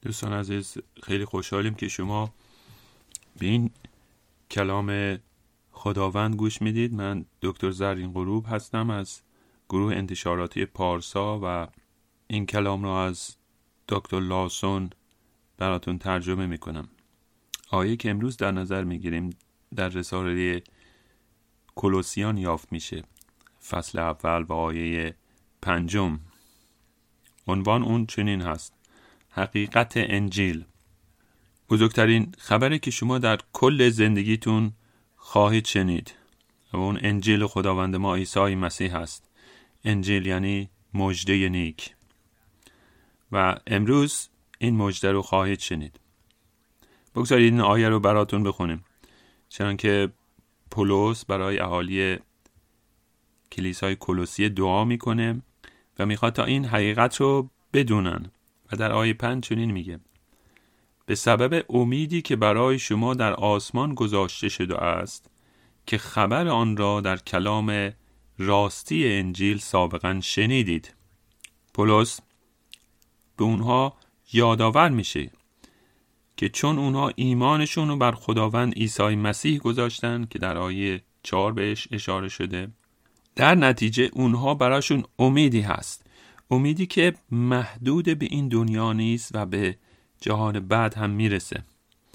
دوستان عزیز، خیلی خوشحالیم که شما به این کلام خداوند گوش میدید. من دکتر زرین غروب هستم از گروه انتشاراتی پارسا و این کلام را از دکتر لاسون براتون ترجمه میکنم. آیه که امروز در نظر میگیریم در رساله کولوسیان یافت میشه، فصل اول و آیه 5. عنوان اون چنین هست: حقیقت انجیل. بزرگترین خبری که شما در کل زندگیتون خواهید شنید و اون انجیل خداوند ما عیسی مسیح هست. انجیل یعنی مژده نیک و امروز این مژده رو خواهید شنید. بگذارید این آیه رو براتون بخونیم، چنانکه پولس برای اهالی کلیسای کولوسی دعا میکنه و میخواد تا این حقیقت رو بدونن و در آیه 5 چنین میگه: به سبب امیدی که برای شما در آسمان گذاشته شده است، که خبر آن را در کلام راستی انجیل سابقا شنیدید. پولس به اونها یادآور میشه که چون اونها ایمانشون رو بر خداوند عیسی مسیح گذاشتن که در آیه 4 بهش اشاره شده، در نتیجه اونها براشون امیدی هست، امیدی که محدود به این دنیا نیست و به جهان بعد هم میرسه.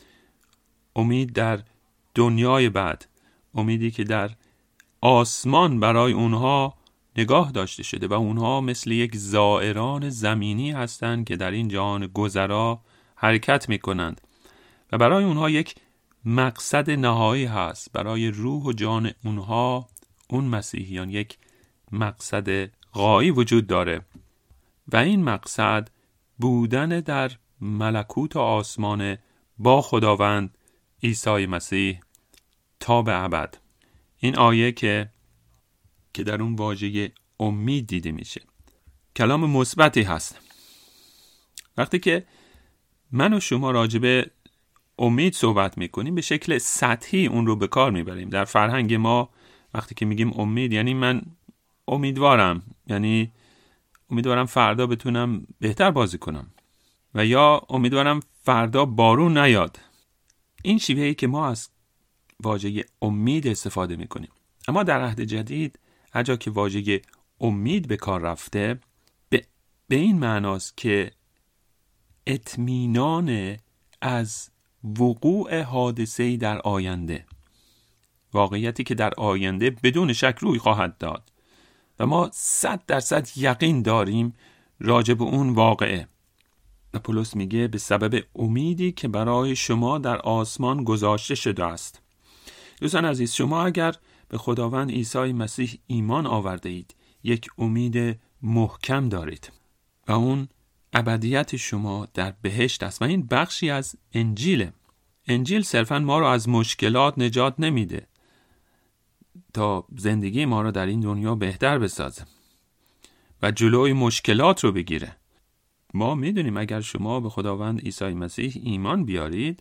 امید در دنیای بعد، امیدی که در آسمان برای اونها نگاه داشته شده و اونها مثل یک زائران زمینی هستند که در این جهان گذرا حرکت میکنند و برای اونها یک مقصد نهایی هست. برای روح و جان اونها، اون مسیحیان، یک مقصد غایی وجود داره و این مقصد بودن در ملکوت آسمان با خداوند عیسی مسیح تا به ابد. این آیه که در اون واژه امید دیده میشه کلام مثبتی هست. وقتی که من و شما راجع به امید صحبت میکنیم به شکل سطحی اون رو به کار میبریم. در فرهنگ ما وقتی که میگیم امید یعنی من امیدوارم، یعنی امیدوارم فردا بتونم بهتر بازی کنم و یا امیدوارم فردا بارون نیاد. این شیوهی که ما از واژه امید استفاده میکنیم. اما در عهد جدید هر جا که واژه امید به کار رفته به این معناست که اطمینان از وقوع حادثه‌ای در آینده، واقعیتی که در آینده بدون شک روی خواهد داد و ما 100% یقین داریم راجع به اون واقعه. و پولس میگه به سبب امیدی که برای شما در آسمان گذاشته شده است. دوستان عزیز، شما اگر به خداوند عیسی مسیح ایمان آورده اید، یک امید محکم دارید و اون ابدیت شما در بهشت است و این بخشی از انجیله. انجیل صرفاً ما رو از مشکلات نجات نمیده تا زندگی ما رو در این دنیا بهتر بسازه و جلوی مشکلات رو بگیره. ما میدونیم اگر شما به خداوند عیسی مسیح ایمان بیارید،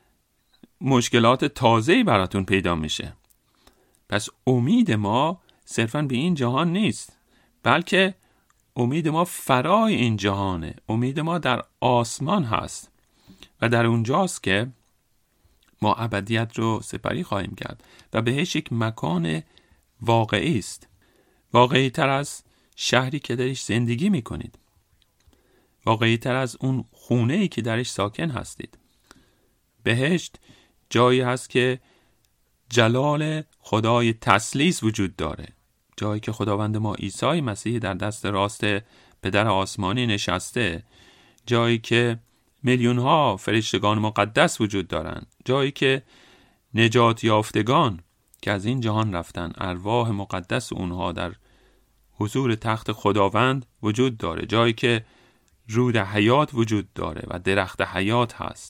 مشکلات تازه‌ای براتون پیدا میشه. پس امید ما صرفاً به این جهان نیست، بلکه امید ما فرای این جهانه. امید ما در آسمان هست و در اونجاست که ما ابدیت رو سپری خواهیم کرد و بهش یک مکان واقعی است، واقعی تر از شهری که درش زندگی میکنید، واقعی تر از اون خونه‌ای که درش ساکن هستید. بهشت جایی هست که جلال خدای تثلیث وجود داره، جایی که خداوند ما عیسی مسیح در دست راست پدر آسمانی نشسته، جایی که میلیون ها فرشتگان مقدس وجود دارند، جایی که نجات یافتگان که از این جهان رفتن، ارواح مقدس اونها در حضور تخت خداوند وجود داره، جایی که رود حیات وجود داره و درخت حیات هست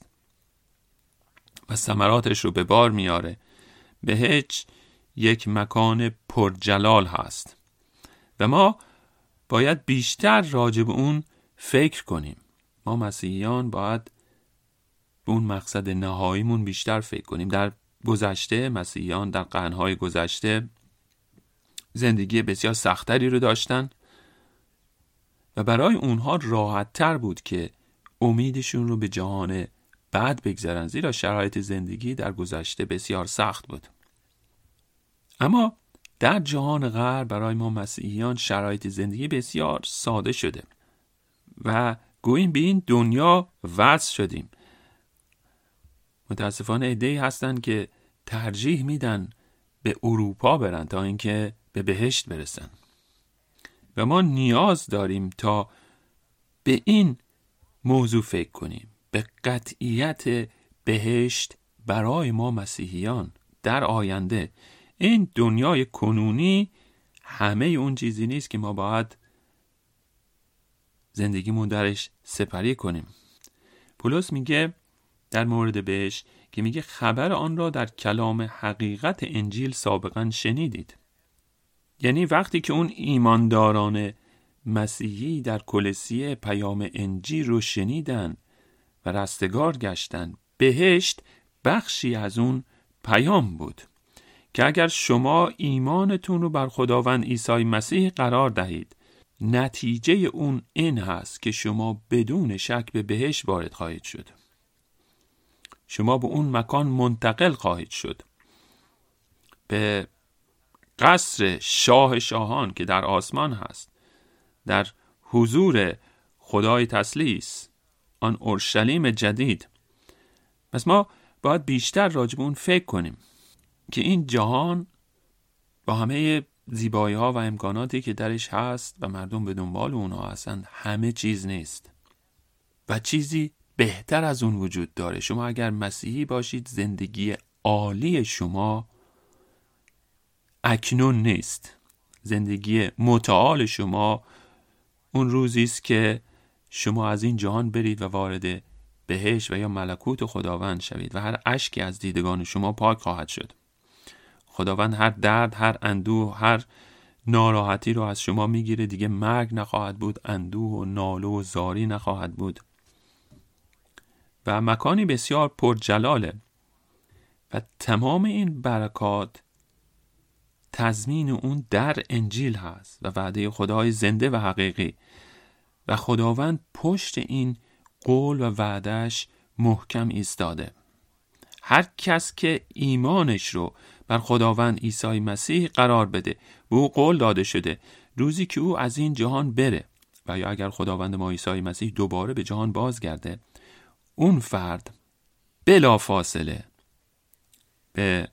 و ثمراتش رو به بار میاره. بهشت یک مکان پرجلال هست و ما باید بیشتر راجع به اون فکر کنیم. ما مسیحیان باید به اون مقصد نهاییمون بیشتر فکر کنیم. در گذشته مسیحیان در قرن‌های گذشته زندگی بسیار سختری رو داشتن و برای اونها راحت تر بود که امیدشون رو به جهان بعد بگذارن، زیرا شرایط زندگی در گذشته بسیار سخت بود. اما در جهان غرب برای ما مسیحیان شرایط زندگی بسیار ساده شده و گوییم به این دنیا وصل شدیم. متاسفانه عده‌ای هستن که ترجیح میدن به اروپا برن تا اینکه به بهشت برسن و ما نیاز داریم تا به این موضوع فکر کنیم، به قطعیت بهشت برای ما مسیحیان در آینده. این دنیای کنونی همه اون چیزی نیست که ما باید زندگیمون درش سپری کنیم. پولس میگه در مورد بهشت که میگه خبر آن را در کلام حقیقت انجیل سابقا شنیدید. یعنی وقتی که اون ایمانداران مسیحی در کلیسیه پیام انجیل رو شنیدن و رستگار گشتن، بهشت بخشی از اون پیام بود که اگر شما ایمانتون رو بر خداوند عیسی مسیح قرار دهید، نتیجه اون این هست که شما بدون شک به بهشت وارد خواهید شد. شما به اون مکان منتقل خواهید شد، به قصر شاه شاهان که در آسمان هست، در حضور خدای تثلیث، آن اورشلیم جدید. پس ما باید بیشتر راجع به اون فکر کنیم که این جهان با همه زیبایی ها و امکاناتی که درش هست و مردم به دنبال اونها هستند، همه چیز نیست و چیزی بهتر از اون وجود داره. شما اگر مسیحی باشید، زندگی عالی شما اکنون نیست. زندگی متعال شما اون روزی است که شما از این جهان برید و وارد بهشت و یا ملکوت خداوند شوید و هر اشکی از دیدگان شما پاک خواهد شد. خداوند هر درد، هر اندوه، هر ناراحتی رو از شما میگیره. دیگه مرگ نخواهد بود، اندوه و ناله و زاری نخواهد بود و مکانی بسیار پرجلاله و تمام این برکات تضمین اون در انجیل هست و وعده خدای زنده و حقیقی و خداوند پشت این قول و وعدش محکم ایستاده. هر کس که ایمانش رو بر خداوند عیسی مسیح قرار بده، به او قول داده شده روزی که او از این جهان بره و یا اگر خداوند ما عیسی مسیح دوباره به جهان بازگرده، اون فرد بلا فاصله به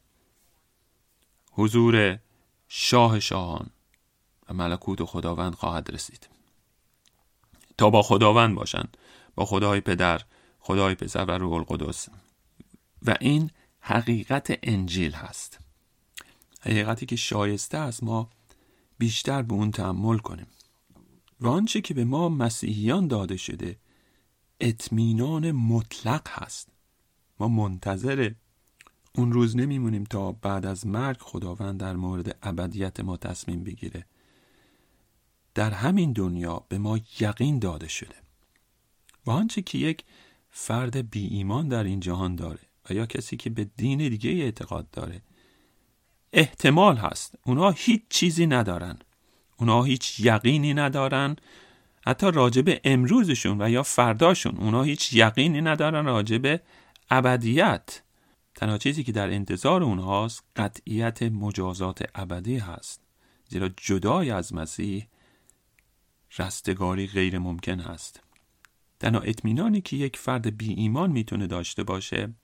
حضور شاه شاهان و ملکوت خداوند خواهد رسید تا با خداوند باشن، با خدای پدر، خدای پسر و روح القدس. و این حقیقت انجیل هست، حقیقتی که شایسته است ما بیشتر به اون تأمل کنیم. و آنچه که به ما مسیحیان داده شده اطمینان مطلق هست. ما منتظر اون روز نمیمونیم تا بعد از مرگ خداوند در مورد ابدیت ما تصمیم بگیره. در همین دنیا به ما یقین داده شده و آنچه که یک فرد بی ایمان در این جهان داره و یا کسی که به دین دیگه اعتقاد داره، احتمال هست اونا هیچ چیزی ندارن، اونا هیچ یقینی ندارن، حتی راجب امروزشون و یا فرداشون اونا هیچ یقینی ندارن راجب ابدیت. تنها چیزی که در انتظار اونهاست قطعیت مجازات ابدی هست، زیرا جدای از مسیح رستگاری غیر ممکن هست. تنها اطمینانی که یک فرد بی ایمان میتونه داشته باشه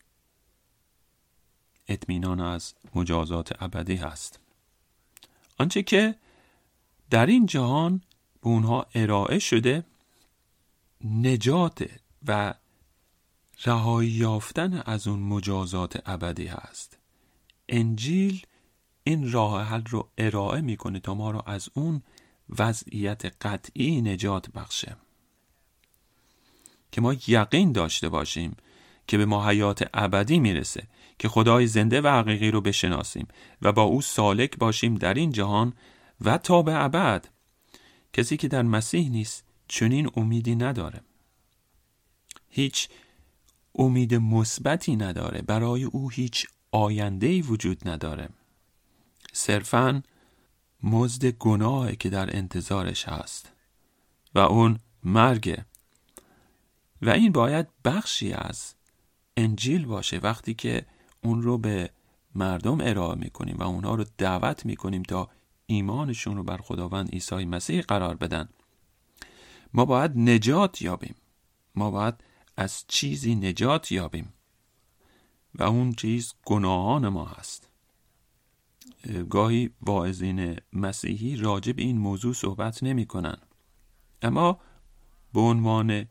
اطمینان از مجازات ابدی هست. آنچه که در این جهان به اونها ارائه شده نجات و رهایی یافتن از اون مجازات ابدی هست. انجیل این راه حل رو ارائه میکنه تا ما رو از اون وضعیت قطعی نجات بخشه، که ما یقین داشته باشیم که به ما حیات ابدی میرسه، که خدای زنده و حقیقی رو بشناسیم و با او سالک باشیم در این جهان و تا به ابد. کسی که در مسیح نیست چنین امیدی نداره، هیچ امید مثبتی نداره، برای او هیچ آینده‌ای وجود نداره، صرفاً مزد گناهی که در انتظارش هست و اون مرگ. و این باید بخشی از انجیل باشه. وقتی که اون رو به مردم ارائه میکنیم و اونها رو دعوت میکنیم تا ایمانشون رو بر خداوند عیسی مسیح قرار بدن، ما باید نجات یابیم. ما باید از چیزی نجات یابیم و اون چیز گناهان ما هست. گاهی واعظین مسیحی راجع به این موضوع صحبت نمی کنن، اما به عنوان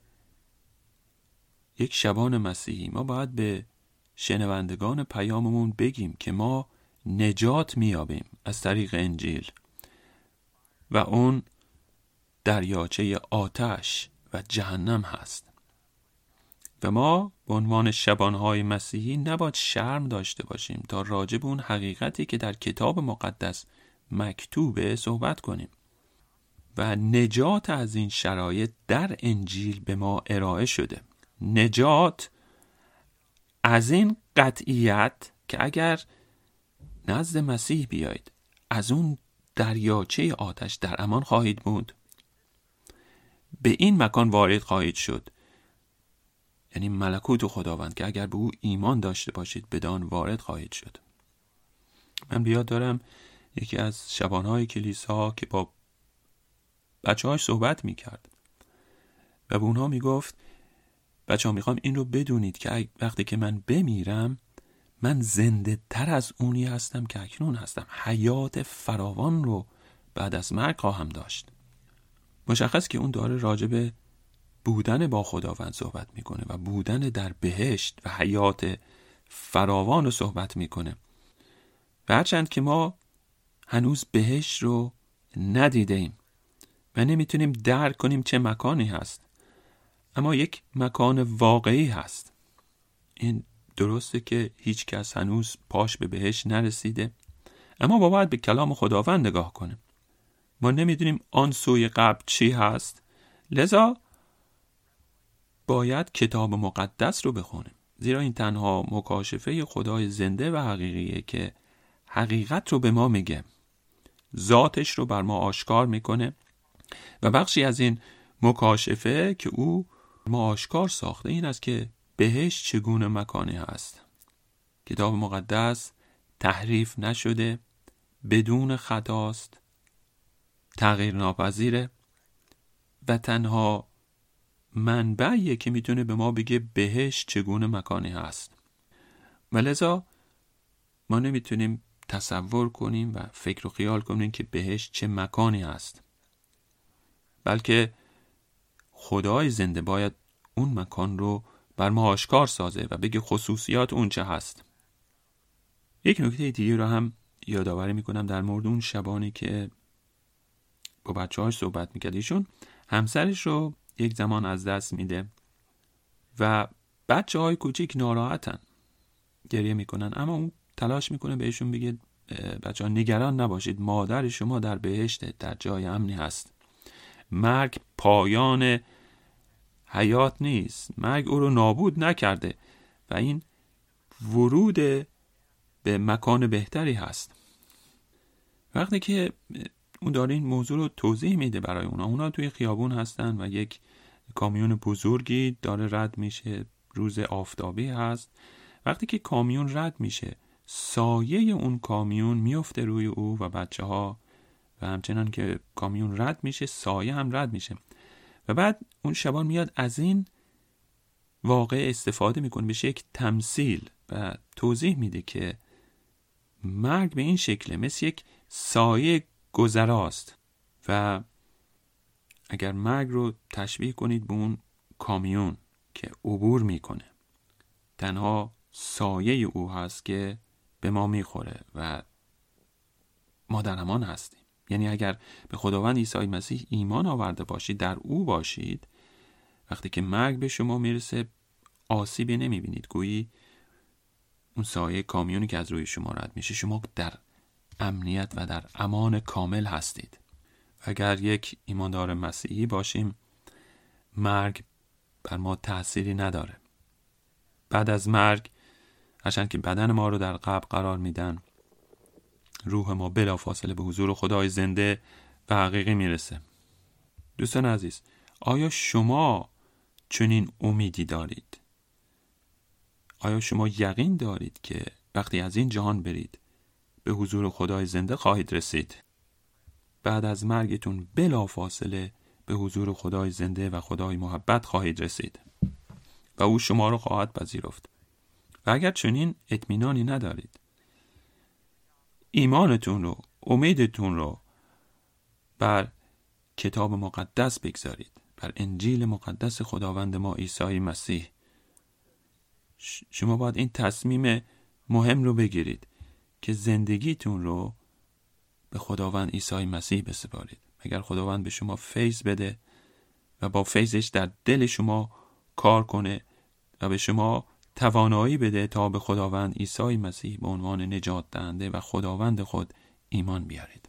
یک شبان مسیحی ما باید به شنوندگان پیاممون بگیم که ما نجات میابیم از طریق انجیل و اون دریاچه آتش و جهنم هست و ما به عنوان شبانهای مسیحی نباید شرم داشته باشیم تا راجع به اون حقیقتی که در کتاب مقدس مکتوبه صحبت کنیم و نجات از این شرایط در انجیل به ما ارائه شده. نجات از این قطعیت که اگر نزد مسیح بیایید از اون دریاچه آتش در امان خواهید بود، به این مکان وارد خواهید شد، یعنی ملکوت خداوند که اگر به او ایمان داشته باشید بدان وارد خواهید شد. من بیاد دارم یکی از شبانهای کلیسا که با بچه‌هاش صحبت میکرد و به اونها میگفت بچه‌ها میخوام این رو بدونید که وقتی که من بمیرم من زنده تر از اونی هستم که اکنون هستم. حیات فراوان رو بعد از مرگ خواهم داشت. مشخص که اون داره راجع به بودن با خداوند صحبت میکنه و بودن در بهشت و حیات فراوان رو صحبت میکنه. و هرچند که ما هنوز بهشت رو ندیدیم و نمیتونیم درک کنیم چه مکانی هست، اما یک مکان واقعی هست. این درسته که هیچ کس هنوز پاش به بهشت نرسیده، اما ما باید به کلام خداوند نگاه کنیم. ما نمیدونیم آن سوی قبر چی هست، لذا باید کتاب مقدس رو بخونیم، زیرا این تنها مکاشفه خدای زنده و حقیقیه که حقیقت رو به ما میگه، ذاتش رو بر ما آشکار میکنه و بخشی از این مکاشفه که او ما آشکار ساخته این است که بهشت چگونه مکانی هست. کتاب مقدس تحریف نشده، بدون خطاست، تغییر ناپذیره و تنها منبعیه که میتونه به ما بگه بهشت چگونه مکانی هست. و لذا ما نمیتونیم تصور کنیم و فکر و خیال کنیم که بهشت چه مکانی هست، بلکه خدای زنده باید اون مکان رو بر ما آشکار سازه و بگه خصوصیات اون چه هست. یک نکته دیگه رو هم یادآوری میکنم در مورد اون شبانی که با بچه‌هاش صحبت میکرد. ایشون همسرش رو یک زمان از دست میده و بچه‌های کوچیک ناراحتن، گریه میکنن، اما اون تلاش میکنه بهشون بگه بچه‌ها نگران نباشید، مادر شما در بهشت در جای امنی هست. مرگ پایان حیات نیست، مرگ او رو نابود نکرده و این ورود به مکان بهتری هست. وقتی که اون داره این موضوع رو توضیح میده برای اونا توی خیابون هستن و یک کامیون بزرگی داره رد میشه، روز آفتابی هست. وقتی که کامیون رد میشه سایه اون کامیون میفته روی او و بچه ها و همچنان که کامیون رد میشه سایه هم رد میشه و بعد اون شبان میاد از این واقع استفاده میکنه، بشه یک تمثیل و توضیح میده که مرگ به این شکله، مثل یک سایه گذراست و اگر مرگ رو تشبیه کنید به اون کامیون که عبور میکنه، تنها سایه او هست که به ما میخوره و ما در امان هستیم. یعنی اگر به خداوند عیسی مسیح ایمان آورده باشید، در او باشید، وقتی که مرگ به شما میرسه آسیبی نمیبینید، گویی اون سایه کامیونی که از روی شما رد میشه، شما در امنیت و در امان کامل هستید. اگر یک ایماندار مسیحی باشیم مرگ بر ما تأثیری نداره. بعد از مرگ هرچند که بدن ما رو در قبر قرار میدن، روح ما بلافاصله به حضور خدای زنده و حقیقی میرسه. دوستان عزیز، آیا شما چنین امیدی دارید؟ آیا شما یقین دارید که وقتی از این جهان برید به حضور خدای زنده خواهید رسید؟ بعد از مرگتون بلافاصله به حضور خدای زنده و خدای محبت خواهید رسید و او شما را خواهد پذیرفت. و اگر چنین اطمینانی ندارید، ایمانتون رو، امیدتون رو بر کتاب مقدس بگذارید، بر انجیل مقدس خداوند ما عیسی مسیح. شما باید این تصمیم مهم رو بگیرید که زندگیتون رو به خداوند عیسی مسیح بسپارید. اگر خداوند به شما فیض بده و با فیضش در دل شما کار کنه و به شما توانایی بده تا به خداوند عیسی مسیح به عنوان نجات دهنده و خداوند خود ایمان بیارید.